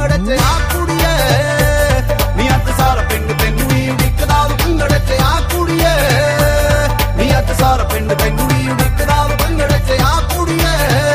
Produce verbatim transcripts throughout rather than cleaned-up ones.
ਭੰਗੜੇ ਚ ਆ ਕੁੜੀਏ ਨੀ ਅੱਜ ਸਾਰਾ ਪਿੰਡ ਤੈਨੂੰ ਹੀ ਉਡੀਕਦਾ ਭੰਗੜੇ ਚ ਆ ਕੁੜੀਏ ਨੀ ਅੱਜ ਸਾਰਾ ਪਿੰਡ ਤੈਨੂੰ ਹੀ ਉਡੀਕਦਾ ਭੰਗੜੇ ਚ ਆ ਕੁੜੀਏ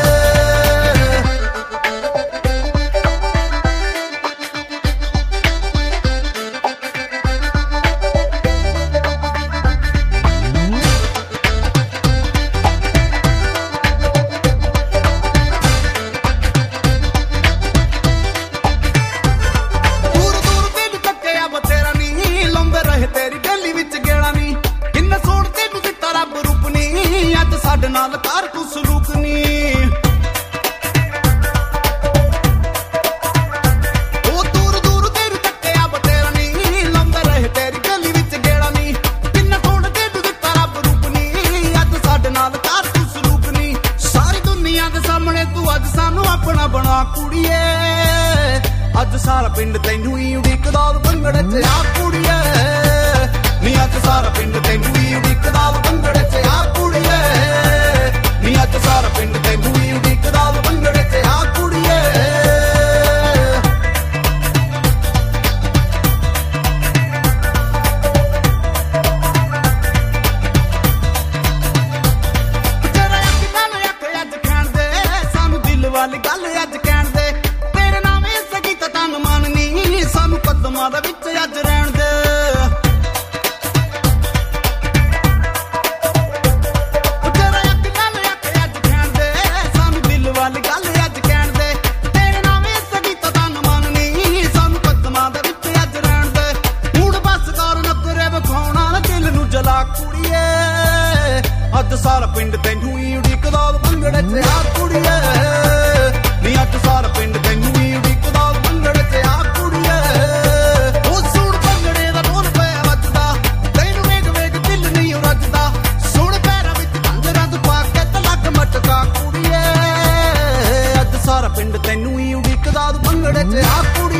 ਸਾਡੇ ਨਾਲ ਕਰ ਤੂੰ ਸਲੂਕ ਨੀ ਉਹ ਦੂਰ ਦੂਰ ਤੇਰੀ ਤੱਕਿਆ ਬਤੇਰਾ ਨੀ ਲਾਉਂਦੇ ਰਹੇ ਤੇਰੀ ਗਲੀ ਵਿੱਚ ਗੇੜਾ ਨੀ ਕਿੰਨਾ ਸੋਹਣਾ ਤੈਨੂੰ ਦਿੱਤਾ ਰੱਬ ਰੂਪ ਨੀ ਅੱਜ ਸਾਡੇ ਨਾਲ ਕਰ ਤੂੰ ਸਲੂਕ ਨੀ ਸਾਰੀ ਦੁਨੀਆ ਦੇ ਸਾਹਮਣੇ ਤੂੰ ਅੱਜ ਸਾਨੂੰ ਆਪਣਾ ਬਣਾ ਕੁੜੀਏ ਅੱਜ ਸਾਰਾ ਪਿੰਡ ਤੈਨੂੰ ਹੀ ਉਡੀਕਦਾ ਭੰਗੜੇ ਚ ਆ ਕੁੜੀਏ ਨੀ ਅੱਜ ਸਾਰਾ ਪਿੰਡ ਤੈਨੂੰ ਹੀ ਉਡੀਕਦਾ ਭੰਗੜੇ ਚ ਆ ਕੁੜੀਏ ਨੀ ਅੱਜ ਸਾਰਾ ਪਿੰਡ ਤੈਨੂੰ ਹੀ ਉਡੀਕਦਾ ਭੰਗੜੇ ਚ ਆ ਕੁੜੀਏ ਜਰਾ ਇੱਕ ਗੱਲ ਅੱਖ ਅੱਜ ਕਹਿਣ ਦੇ ਸਾਨੂੰ ਦਿਲ ਵਾਲੀ ਗੱਲ ਅੱਜ ਕਹਿਣ ਦੇ ਤੇਰੇ ਨਾਮ ਇਸ ਗੀਤ ਤਨ ਮਾਨਨੀ ਸਾਨੂੰ ਕਦਮਾਂ ਦੇ ਵਿੱਚ ਅੱਜ ਰਹਿਣ ਦੇ ਅੱਜ ਸਾਰਾ ਪਿੰਡ ਤੈਨੂੰ ਹੀ ਉਡੀਕਦਾ ਭੰਗੜੇ ਚ ਆ ਕੁੜੀਏ ਨੀ ਅੱਜ ਸਾਰਾ ਪਿੰਡ ਤੈਨੂੰ ਹੀ ਉਡੀਕਦਾ ਭੰਗੜੇ ਚ ਆ ਕੁੜੀਏ ਉਹ ਸੁਣ ਭੰਗੜੇ ਦਾ ਢੋਲ ਪਿਆ ਵੱਜਦਾ ਤੈਨੂੰ ਵੇਖ ਵੇਖ ਦਿਲ ਨਹੀਂ ਰੱਜਦਾ ਸੁਣ ਪੈਰਾਂ ਵਿੱਚ ਝਾਂਜਰਾਂ ਤੂੰ ਪਾ ਕੇ ਤੇ ਲੱਗ ਮਟਕਾ ਕੁੜੀਏ ਅੱਜ ਸਾਰਾ ਪਿੰਡ ਤੈਨੂੰ ਹੀ ਉਡੀਕਦਾ ਭੰਗੜੇ ਚ ਆ ਕੁੜੀਏ